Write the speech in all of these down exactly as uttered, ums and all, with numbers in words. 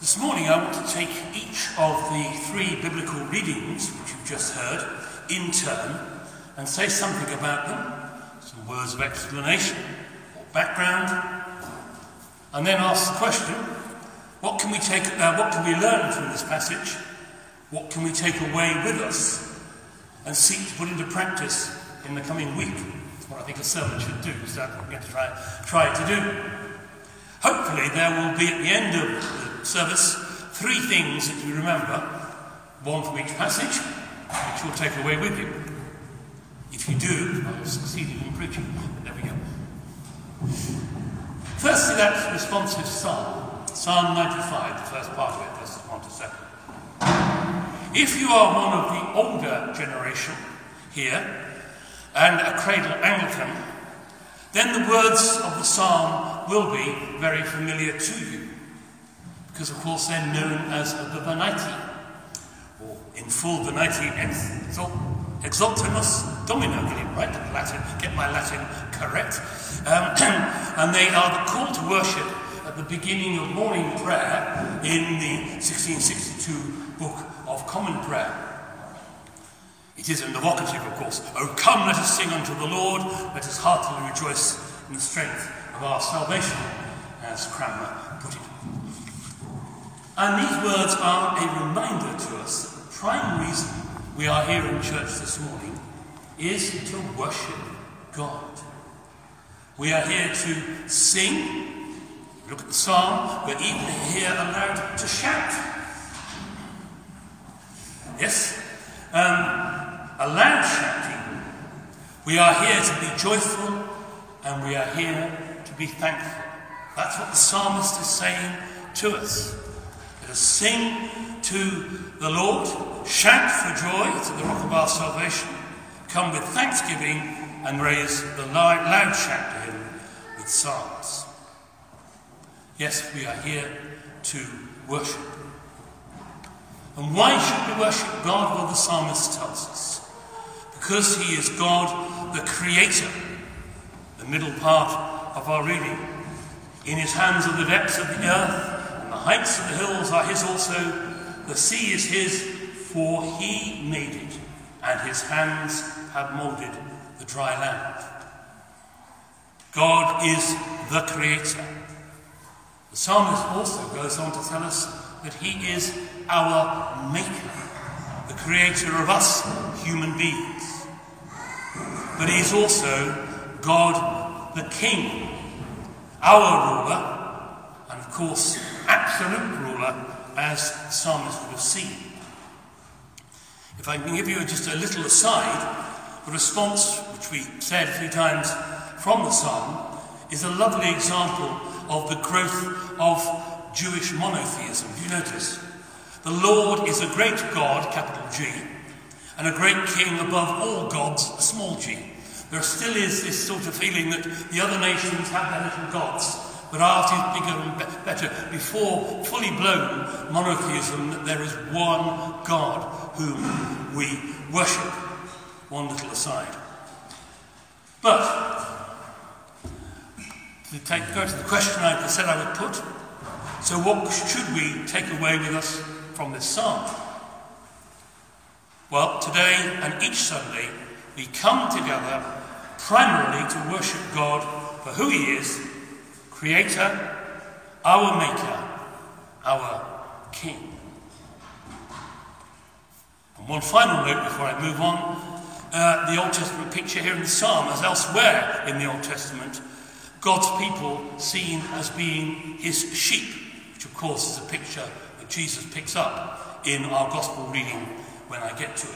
This morning I want to take each of the three biblical readings which you've just heard in turn and say something about them, some words of explanation or background, and then ask the question, what can we take, uh, what can we learn from this passage? What can we take away with us and seek to put into practice in the coming week? That's what I think a sermon should do, so that's what we're going to try, try to do. Hopefully there will be at the end of the service three things that you remember, one from each passage, which you'll take away with you. If you do, I'll have succeeded in preaching. But there we go. Firstly, that responsive psalm, Psalm ninety-five, the first part of it, verses one to seven. If you are one of the older generation here, and a cradle Anglican, then the words of the psalm will be very familiar to you, because of course they're known as the Venite, or in full Venite Exultamus Domino, get it right, Latin, get my Latin correct, um, and they are the call to worship at the beginning of morning prayer in the sixteen sixty-two Book of Common Prayer. It is an evocative, of course. Oh, come, let us sing unto the Lord, let us heartily rejoice in the strength of our salvation, as Cranmer put it. And these words are a reminder to us that the prime reason we are here in church this morning is to worship God. We are here to sing. Look at the psalm, we're even here allowed to shout. Yes? Um, a loud shouting. We are here to be joyful and we are here to be thankful. That's what the psalmist is saying to us. Let us sing to the Lord, shout for joy to the rock of our salvation, come with thanksgiving and raise the loud, loud shout to him with psalms. Yes, we are here to worship. And why should we worship God? Well, the psalmist tells us. Because he is God, the Creator. The middle part of our reading. In his hands are the depths of the earth, and the heights of the hills are his also. The sea is his, for he made it, and his hands have moulded the dry land. God is the Creator. The psalmist also goes on to tell us that he is our Maker, the Creator of us human beings. But he is also God the King, our ruler, and of course absolute ruler, as the psalmist would have seen. If I can give you just a little aside, the response, which we said a few times from the psalm, is a lovely example of the growth of Jewish monotheism. Do you notice? The Lord is a great God, capital G, and a great king above all gods, small g. There still is this sort of feeling that the other nations have their little gods, but ours is bigger and be- better. Before fully blown monotheism, that there is one God whom we worship. One little aside. But to take, go to the question I said I would put, so what should we take away with us from this psalm? Well, today and each Sunday, we come together primarily to worship God for who he is, Creator, our Maker, our King. And one final note before I move on, uh, the Old Testament picture here in the psalm, as elsewhere in the Old Testament, God's people seen as being his sheep, which of course is a picture that Jesus picks up in our gospel reading when I get to it.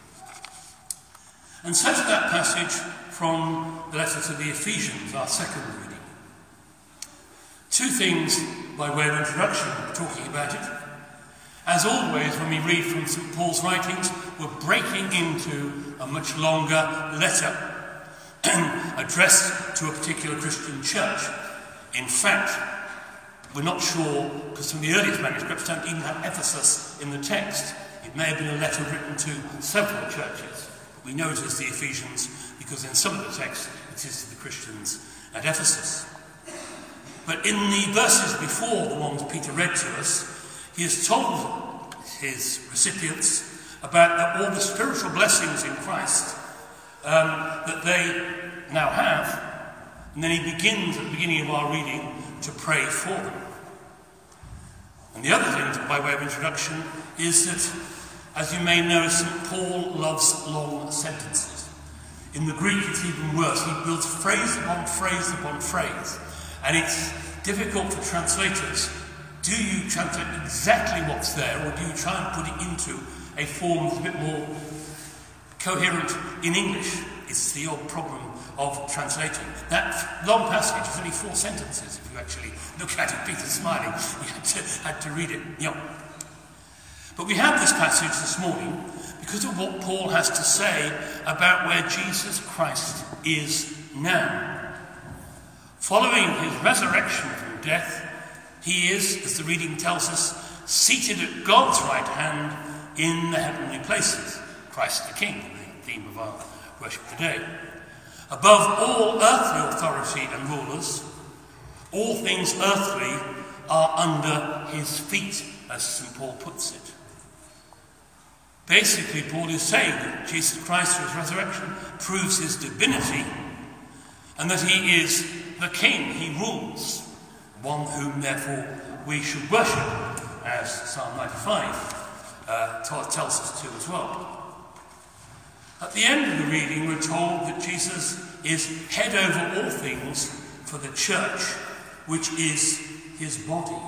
And so to that passage from the letter to the Ephesians, our second reading. Two things by way of introduction, talking about it. As always, when we read from Saint Paul's writings, we're breaking into a much longer letter addressed to a particular Christian church. In fact, we're not sure, because some of the earliest manuscripts don't even have Ephesus in the text. It may have been a letter written to several churches. We know it is the Ephesians because in some of the texts it is to the Christians at Ephesus. But in the verses before the ones Peter read to us, he has told his recipients about the, all the spiritual blessings in Christ um, that they now have. And then he begins at the beginning of our reading to pray for them. And the other thing, by way of introduction, is that, as you may know, Saint Paul loves long sentences. In the Greek, it's even worse. He builds phrase upon phrase upon phrase. And it's difficult for translators. Do you translate exactly what's there, or do you try and put it into a form that's a bit more coherent in English? It's the old problem of translating. That long passage is only four sentences. If you actually look at it, Peter's smiling. You had to, had to read it. Yep. But we have this passage this morning because of what Paul has to say about where Jesus Christ is now. Following his resurrection from death, he is, as the reading tells us, seated at God's right hand in the heavenly places. Christ the King, the theme of our worship today. Above all earthly authority and rulers, all things earthly are under his feet, as Saint Paul puts it. Basically, Paul is saying that Jesus Christ, through his resurrection, proves his divinity, and that he is the King, he rules, one whom, therefore, we should worship, as Psalm ninety-five uh, tells us to as well. At the end of the reading, we're told that Jesus is head over all things for the church, which is his body.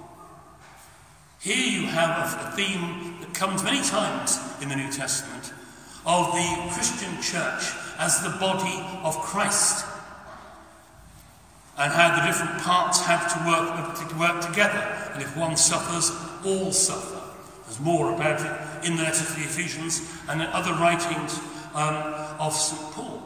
Here you have a theme that comes many times in the New Testament of the Christian church as the body of Christ, and how the different parts have to work, to work together. And if one suffers, all suffer. There's more about it in the letter to the Ephesians and in other writings um, of Saint Paul.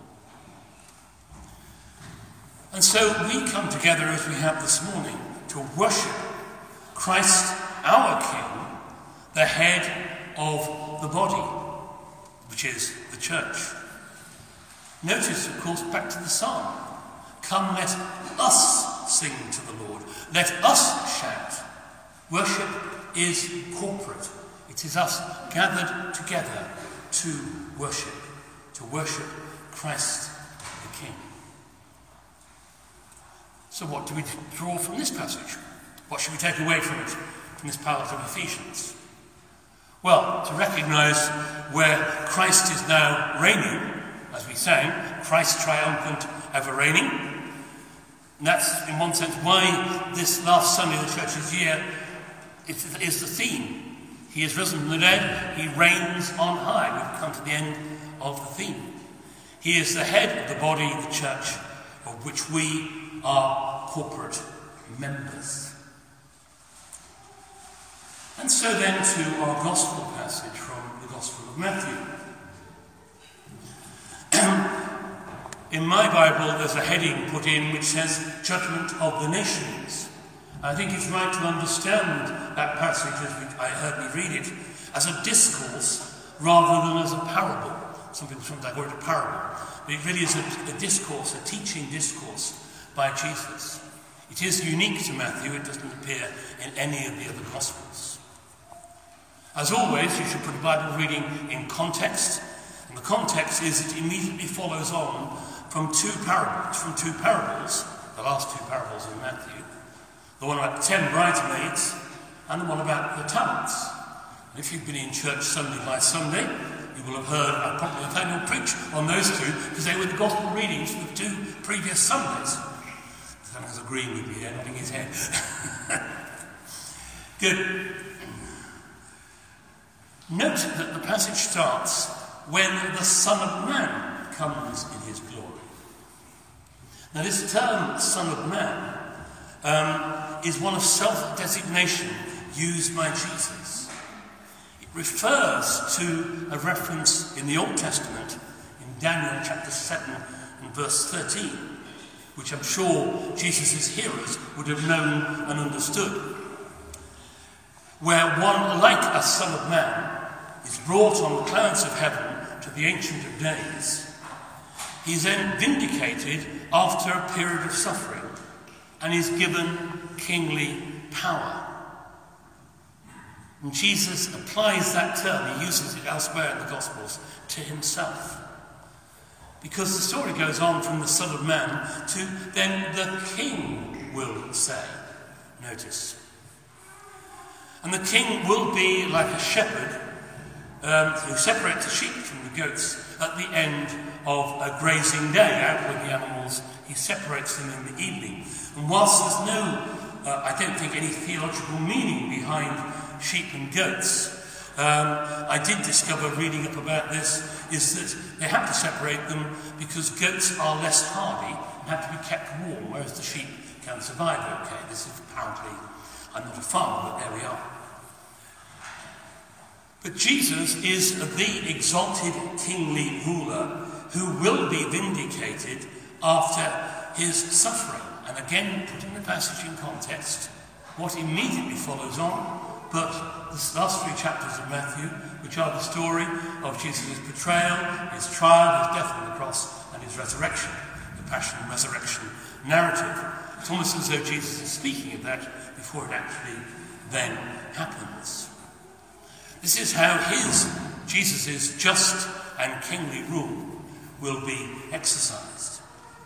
And so we come together, as we have this morning, to worship Christ, our King, the head of the body, which is the church. Notice, of course, back to the psalm. Come, let us sing to the Lord. Let us shout. Worship is corporate. It is us gathered together to worship, to worship Christ the King. So what do we draw from this passage? What should we take away from it, from this part of Ephesians? Well, to recognise where Christ is now reigning, as we sang, Christ triumphant, ever reigning. And that's, in one sense, why this last Sunday of the Church's year is, is the theme. He is risen from the dead, he reigns on high. We've come to the end of the theme. He is the head of the body, the church, of which we are corporate members. And so then to our Gospel passage from the Gospel of Matthew. In my Bible, there's a heading put in which says, Judgment of the Nations. I think it's right to understand that passage, as we, I heard me read it, as a discourse rather than as a parable. Some people sometimes call it a parable. But it really is a, a discourse, a teaching discourse by Jesus. It is unique to Matthew. It doesn't appear in any of the other Gospels. As always, you should put a Bible reading in context. And the context is it immediately follows on from two parables, from two parables, the last two parables in Matthew. The one about the ten bridesmaids and the one about the talents. And if you've been in church Sunday by Sunday, you will have heard, I probably have heard you preach on those two, because they were the gospel readings for the two previous Sundays. Someone's agreeing with me there, nodding his head. Good. Note that the passage starts when the Son of Man comes in his glory. Now this term, Son of Man, um, is one of self-designation used by Jesus. It refers to a reference in the Old Testament, in Daniel chapter seven and verse thirteen, which I'm sure Jesus' hearers would have known and understood, where one like a Son of Man is brought on the clouds of heaven to the Ancient of Days. He is then vindicated after a period of suffering and is given kingly power. And Jesus applies that term, he uses it elsewhere in the Gospels, to himself. Because the story goes on from the Son of Man to then the King will say. Notice. And the King will be like a shepherd um, who separates the sheep from the goats at the end of a grazing day, out with the animals. He separates them in the evening. And whilst there's no, uh, I don't think, any theological meaning behind sheep and goats, um, I did discover, reading up about this, is that they have to separate them because goats are less hardy and have to be kept warm, whereas the sheep can survive okay. This is apparently, I'm not a farmer, but there we are. But Jesus is the exalted kingly ruler who will be vindicated after his suffering. And again, putting the passage in context, what immediately follows on, but the last three chapters of Matthew, which are the story of Jesus' betrayal, his trial, his death on the cross, and his resurrection, the passion and resurrection narrative. It's almost as though Jesus is speaking of that before it actually then happens. This is how his, Jesus' just and kingly rule will be exercised.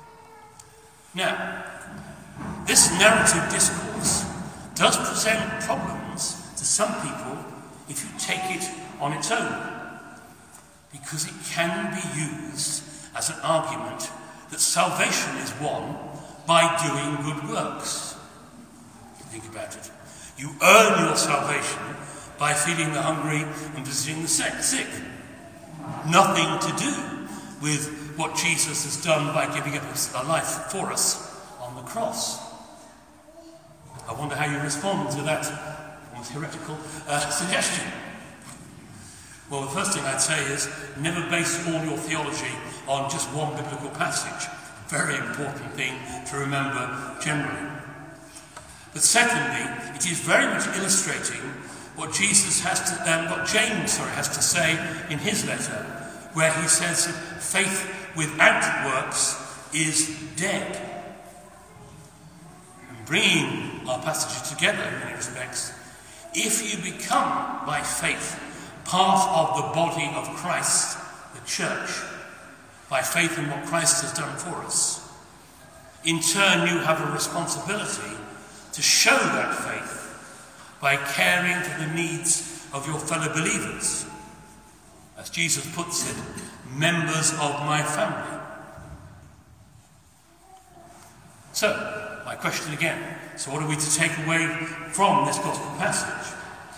Now, this narrative discourse does present problems to some people if you take it on its own, because it can be used as an argument that salvation is won by doing good works. Think about it. You earn your salvation by feeding the hungry and visiting the sick. Nothing to do with what Jesus has done by giving up a life for us on the cross. I wonder how you respond to that almost heretical uh, suggestion. Well, the first thing I'd say is never base all your theology on just one biblical passage. A very important thing to remember generally. But secondly, it is very much illustrating what Jesus has to, um, what James, sorry, has to say in his letter, where he says that faith without works is dead. And bringing our passages together in many respects, if you become by faith part of the body of Christ, the church, by faith in what Christ has done for us, in turn you have a responsibility to show that faith by caring for the needs of your fellow believers. As Jesus puts it, members of my family. So, my question again, so what are we to take away from this gospel passage?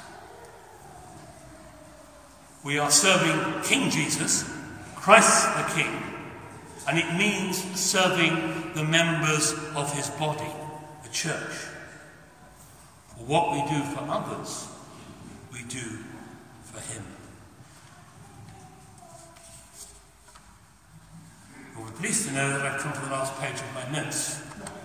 We are serving King Jesus, Christ the King, and it means serving the members of his body, the church. For what we do for others, we do for him. You'll be pleased to know that I've come to the last page of my notes.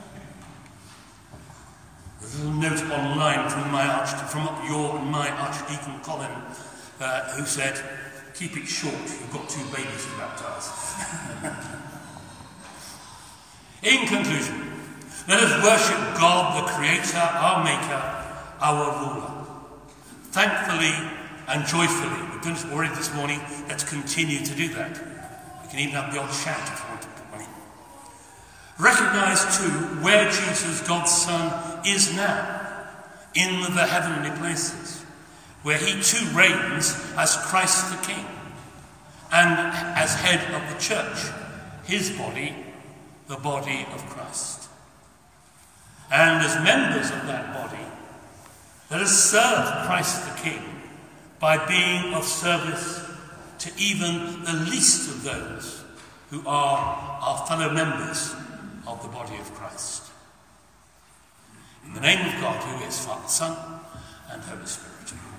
There's a little note online from my arch, from your and my Archdeacon Colin, uh, who said, "Keep it short, you've got two babies to baptise." In conclusion, let us worship God, the Creator, our Maker, our Ruler. Thankfully and joyfully. We've done it already this morning. Let's continue to do that. We can even have the odd shout if you want to put one in. Recognise too where Jesus, God's Son, is now, in the heavenly places, where he too reigns as Christ the King, and as head of the church, his body, the body of Christ. And as members of that body, let us serve Christ the King by being of service to even the least of those who are our fellow members of the body of Christ. In the name of God, who is Father, Son, and Holy Spirit.